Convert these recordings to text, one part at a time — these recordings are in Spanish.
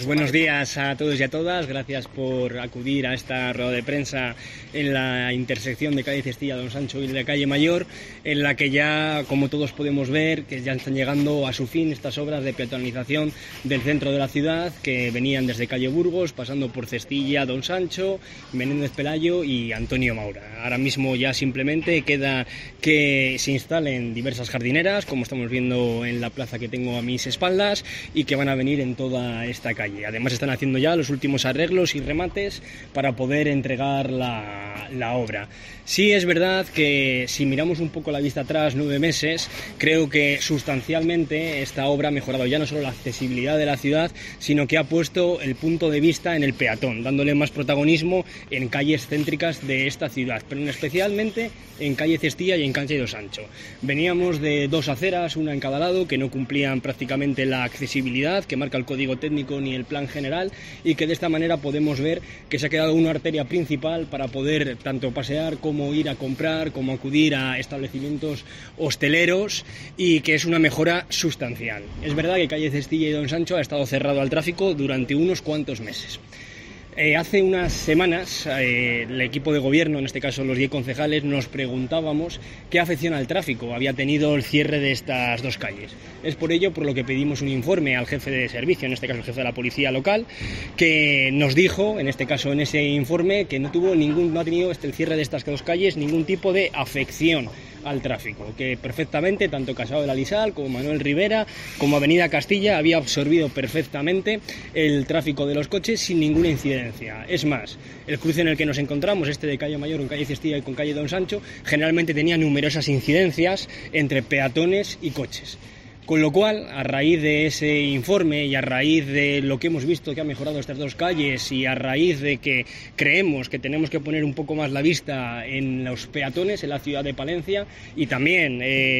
Buenos días a todos y a todas, gracias por acudir a esta rueda de prensa en la intersección de calle Cestilla, Don Sancho y de calle Mayor, en la que ya, como todos podemos ver, que ya están llegando a su fin estas obras de peatonalización del centro de la ciudad, que venían desde calle Burgos, pasando por Cestilla, Don Sancho, Menéndez Pelayo y Antonio Maura. Ahora mismo ya simplemente queda que se instalen diversas jardineras, como estamos viendo en la plaza que tengo a mis espaldas, y que van a venir en toda esta calle. Además están haciendo ya los últimos arreglos y remates para poder entregar la obra. Sí es verdad que si miramos un poco la vista atrás, 9 meses, creo que sustancialmente esta obra ha mejorado ya no solo la accesibilidad de la ciudad, sino que ha puesto el punto de vista en el peatón, dándole más protagonismo en calles céntricas de esta ciudad, pero especialmente en calle Cestilla y en calle Don Sancho. Veníamos de 2 aceras, una en cada lado, que no cumplían prácticamente la accesibilidad que marca el código técnico ni el plan general, y que de esta manera podemos ver que se ha quedado una arteria principal para poder tanto pasear como ir a comprar, como acudir a establecimientos hosteleros, y que es una mejora sustancial. Es verdad que calle Cestilla y Don Sancho ha estado cerrado al tráfico durante unos cuantos meses. Hace unas semanas el equipo de gobierno, en este caso los 10 concejales, nos preguntábamos qué afección al tráfico había tenido el cierre de estas 2 calles. Es por ello por lo que pedimos un informe al jefe de servicio, en este caso el jefe de la policía local, que nos dijo, en este caso en ese informe, que no ha tenido el cierre de estas 2 calles ningún tipo de afección al tráfico, que perfectamente tanto Casado de la Lisal como Manuel Rivera como Avenida Castilla había absorbido perfectamente el tráfico de los coches sin ninguna incidencia. Es más, el cruce en el que nos encontramos, este de calle Mayor con calle Cestilla y con calle Don Sancho, generalmente tenía numerosas incidencias entre peatones y coches. Con lo cual, a raíz de ese informe y a raíz de lo que hemos visto que ha mejorado estas 2 calles, y a raíz de que creemos que tenemos que poner un poco más la vista en los peatones en la ciudad de Palencia, y también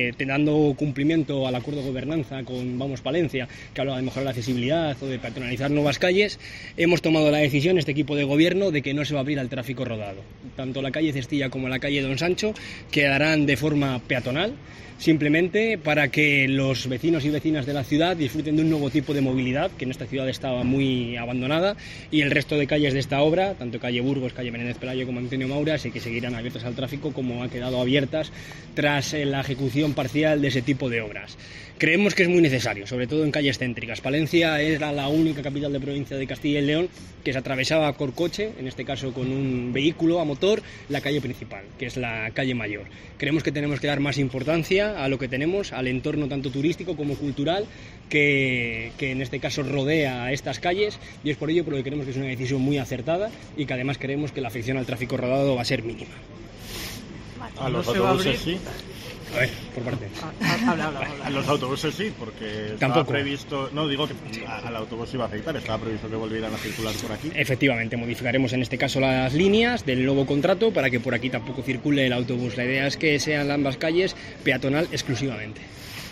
dando cumplimiento al acuerdo de gobernanza con Vamos Palencia, que hablaba de mejorar la accesibilidad o de peatonalizar nuevas calles, hemos tomado la decisión, este equipo de gobierno, de que no se va a abrir al tráfico rodado. Tanto la calle Cestilla como la calle Don Sancho quedarán de forma peatonal, simplemente para que los vecinos y vecinas de la ciudad disfruten de un nuevo tipo de movilidad que en esta ciudad estaba muy abandonada, y el resto de calles de esta obra, tanto calle Burgos, calle Menéndez Pelayo como Antonio Maura, sí que seguirán abiertas al tráfico, como ha quedado abiertas tras la ejecución parcial de ese tipo de obras. Creemos que es muy necesario, sobre todo en calles céntricas. Palencia era la única capital de provincia de Castilla y León que se atravesaba por coche, en este caso con un vehículo a motor, la calle principal, que es la calle Mayor. Creemos que tenemos que dar más importancia a lo que tenemos, al entorno tanto turístico como cultural que en este caso rodea a estas calles, y es por ello porque creemos que es una decisión muy acertada, y que además creemos que la afección al tráfico rodado va a ser mínima. A los autobuses sí. A ver, por parte. Habla. A los autobuses sí, porque estaba previsto... No, digo que al autobús iba a afectar, estaba previsto que volvieran a circular por aquí. Efectivamente, modificaremos en este caso las líneas del nuevo contrato para que por aquí tampoco circule el autobús. La idea es que sean ambas calles peatonal exclusivamente.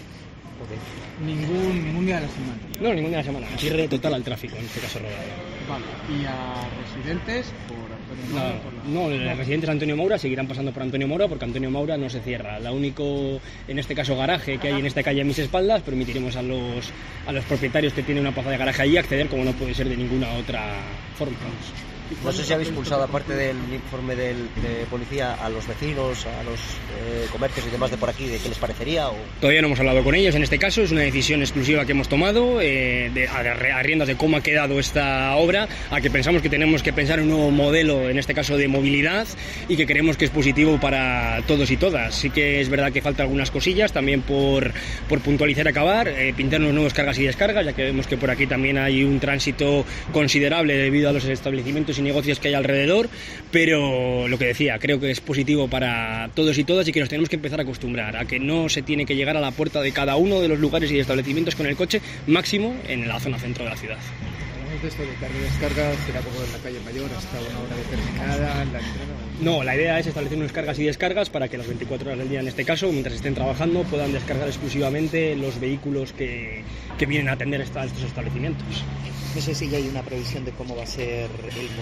Ningún día de la semana. No, ningún día de la semana. Cierre total al tráfico, en este caso rodado. Vale. ¿Y a residentes por Antonio Maura? No, los residentes de Antonio Maura seguirán pasando por Antonio Maura, porque Antonio Maura no se cierra. La único, en este caso, garaje que hay en esta calle a mis espaldas, permitiremos a los propietarios que tienen una plaza de garaje allí acceder, como no puede ser de ninguna otra forma. No sé si habéis pulsado, aparte del informe de policía, a los vecinos, a los comercios y demás de por aquí, de qué les parecería. Todavía no hemos hablado con ellos. En este caso es una decisión exclusiva que hemos tomado a riendas de cómo ha quedado esta obra, a que pensamos que tenemos que pensar un nuevo modelo, en este caso de movilidad, y que creemos que es positivo para todos y todas. Sí que es verdad que faltan algunas cosillas también por puntualizar y acabar, pintar unos nuevos cargas y descargas, ya que vemos que por aquí también hay un tránsito considerable debido a los establecimientos y negocios que hay alrededor, pero lo que decía, creo que es positivo para todos y todas, y que nos tenemos que empezar a acostumbrar a que no se tiene que llegar a la puerta de cada uno de los lugares y establecimientos con el coche, máximo en la zona centro de la ciudad. De esto de carga y descarga, será como en la calle Mayor hasta una hora determinada, en la entrada. No, la idea es establecer unas cargas y descargas para que las 24 horas del día, en este caso, mientras estén trabajando, puedan descargar exclusivamente los vehículos que vienen a atender a estos establecimientos. No sé si ya hay una previsión de cómo va a ser el